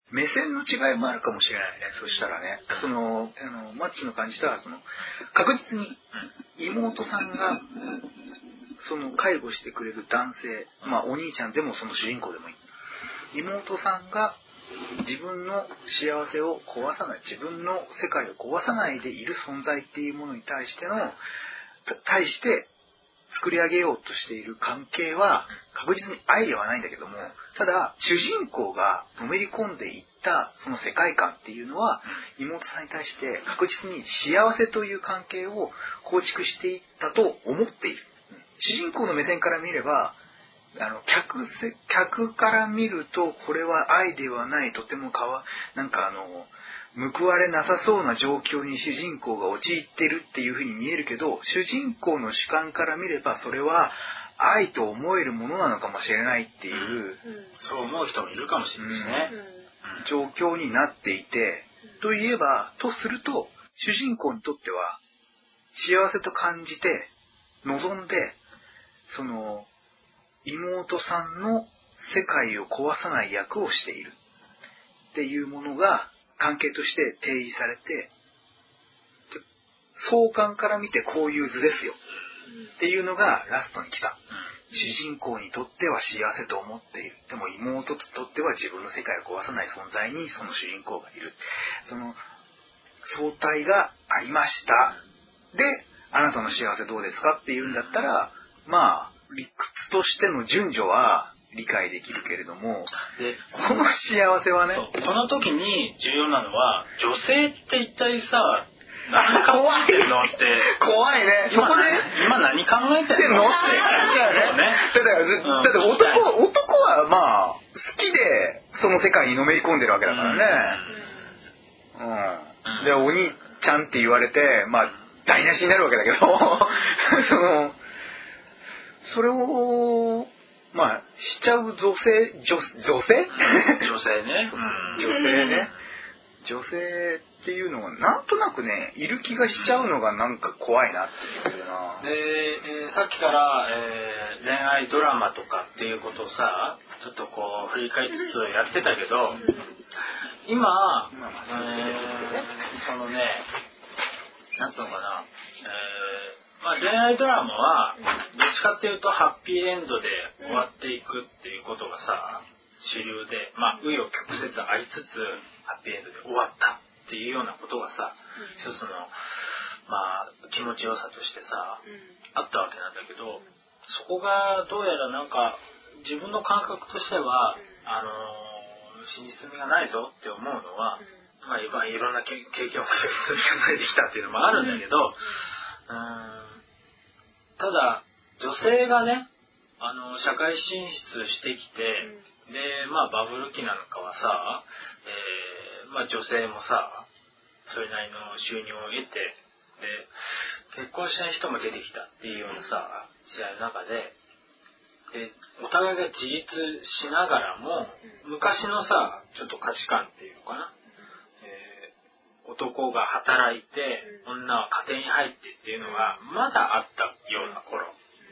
目線の違いもあるかもしれないね。そしたらね、マッチの感じたら確実に妹さんが介護してくれる男性、お兄ちゃんでもその主人公でもいい。妹さんが自分の幸せを壊さない、自分の世界を壊さないでいる存在っていうものに対して作り上げようとしている関係は確実に愛ではないんだけども、ただ主人公がのめり込んでいったその世界観っていうのは妹さんに対して確実に幸せという関係を構築していったと思っている。主人公の目線から見れば客から見るとこれは愛ではない、とても報われなさそうな状況に主人公が陥ってるっていう風に見えるけど、主人公の主観から見ればそれは愛と思えるものなのかもしれないっていう、 そう思う人もいるかもしれないですね、 状況になっていて、とすると主人公にとっては幸せと感じて望んで妹さんの世界を壊さない役をしているっていうものが関係として提示されて、相関から見てこういう図ですよっていうのがラストに来た。主人公にとっては幸せと思っている。でも妹にとっては自分の世界を壊さない存在にその主人公がいる。その相対がありました。で、あなたの幸せどうですかっていうんだったら、理屈としての順序は理解できるけれども、でこの幸せはね、 この時に重要なのは女性って一体さ何考えてんのって怖いね。そこで今何考えてんのってだって男は好きでその世界にのめり込んでるわけだからね。でお兄ちゃんって言われて台無しになるわけだけどそれをしちゃう女性ね女性っていうのがなんとなくねいる気がしちゃうのがなんか怖いなっていうな。 で、さっきから、恋愛ドラマとかっていうことをさちょっと振り返りつつやってたけど、今なんつうのかな、恋愛ドラマはどっちかっていうとハッピーエンドで終わっていくっていうことがさ主流で、紆余曲折ありつつハッピーエンドで終わったっていうようなことがさ、一つの気持ちよさとしてさ、あったわけなんだけど、そこがどうやら自分の感覚としては死に進みがないぞって思うのは、いろんな経験を積み重ねてきたっていうのもあるんだけど、ただ女性がね社会進出してきて、でバブル期なんかはさ、女性もさそれなりの収入を得て、で結婚しない人も出てきたっていうようなさ時代の中で、お互いが自立しながらも昔のさちょっと価値観っていうのかな、男が働いて女は家庭に入ってっていうのがまだあったような頃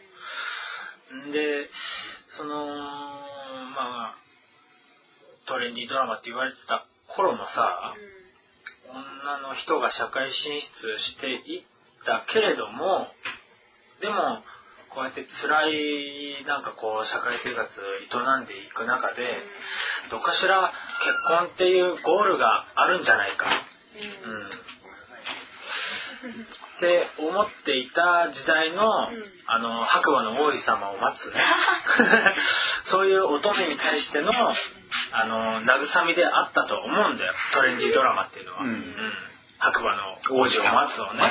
で、トレンディードラマって言われてた頃もさ、女の人が社会進出していったけれども、でもこうやって辛い社会生活を営んでいく中で、どっかしら結婚っていうゴールがあるんじゃないか、って思っていた時代の、白馬の王子様を待つねそういう乙女に対しての慰みであったと思うんだよ、トレンディードラマっていうのは、白馬の王子を待つをね、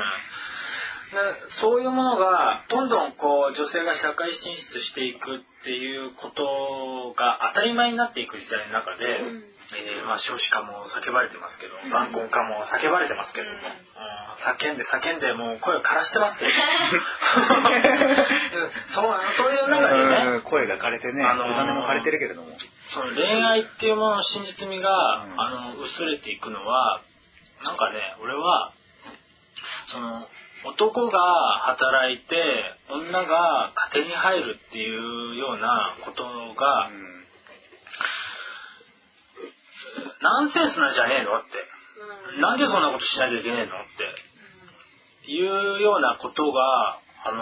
そういうものがどんどん女性が社会進出していくっていうことが当たり前になっていく時代の中で、少子化も叫ばれてますけど、晩婚化も叫ばれてますけども、叫んでもう声を枯らしてますよそういう中でね、 声が枯れてね、お金も枯れてるけれども、 その恋愛っていうものの真実味が、薄れていくのは俺は男が働いて女が家庭に入るっていうようなことが、 ナンセンスなんじゃねえのって、なんでそんなことしなきゃいけねえのっていうようなことが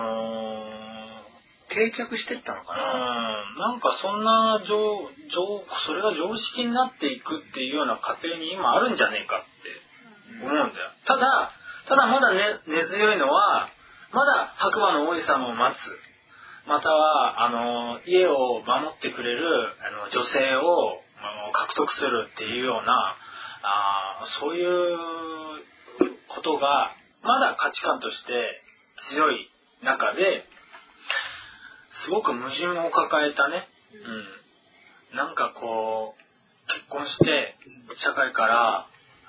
定着してったのかな。 なんかそんなそれが常識になっていくっていうような過程に今あるんじゃねえかって思うんだよ。ただまだ根強いのは、まだ白馬の王子様を待つ、または家を守ってくれる女性を獲得するっていうようなそういうことがまだ価値観として強い中で、すごく矛盾を抱えたね、なんかこう結婚して社会から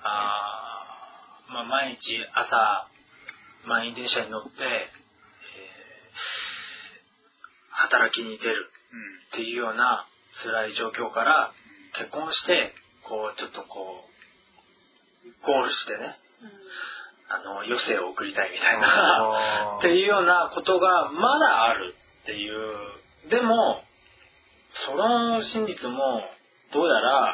毎日朝満員電車に乗って、働きに出るっていうような辛い状況から結婚してこうちょっとこうゴールしてね、余生を送りたいみたいなっていうようなことがまだあるっていう。でもその真実もどうやら、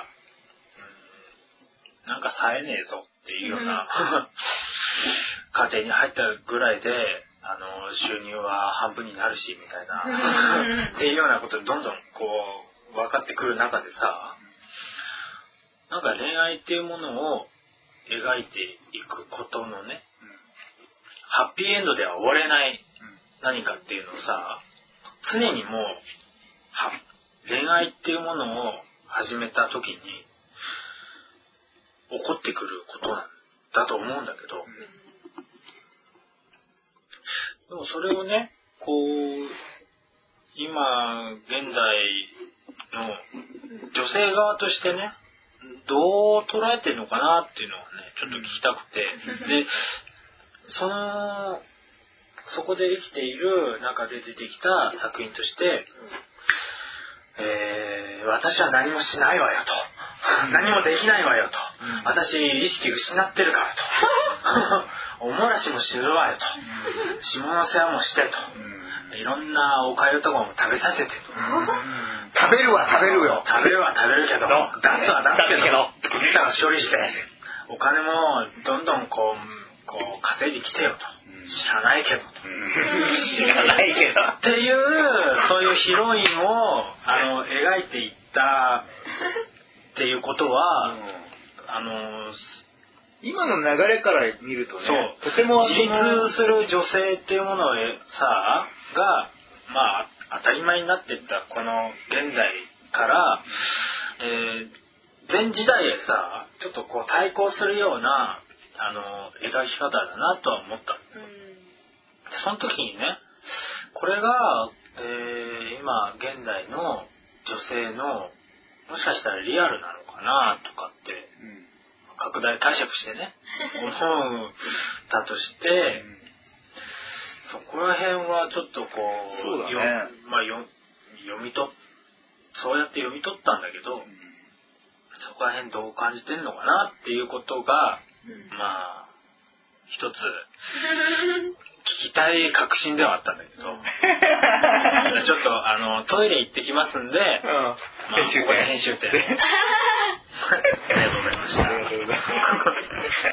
なんか冴えねえぞっていうような家庭に入ったぐらいで収入は半分になるしみたいなっていうようなことでどんどんこう分かってくる中でさ、なんか恋愛っていうものを描いていくことのね、ハッピーエンドでは終われない何かっていうのをさ、常にもう恋愛っていうものを始めた時に起こってくることなんだと思うんだけど、でもそれをね、こう今現代の女性側としてね、どう捉えてるのかなっていうのをね、ちょっと聞きたくて、でそこで生きている中で出てきた作品として、私は何もしないわよと何もできないわよと、私意識失ってるからとおもらしもするわよと、下の世話もしてと、いろんなおかゆとかも食べさせてと、 食べるは食べるよ、 食べるは食べるけど出すは出すけど一旦処理してお金もどんどんこう稼いできてよと、知らないけどと知らないけどっていうそういうヒロインを描いていったっていうことは、 今の流れから見るとね、 そうとても自立する女性っていうものをさが当たり前になっていったこの現代から、前時代へさちょっとこう対抗するような描き方だなとは思った。その時にね、これが、今現代の女性のもしかしたらリアルなのかなとかって、拡大解釈してね思ったとして、そこら辺はちょっとこうそうだね、 そうやって読み取ったんだけど、そこら辺どう感じてんのかなっていうことが、一つ聞きたい確信ではあったんだけどちょっとトイレ行ってきますんで、ここで編集点ありがとうございました。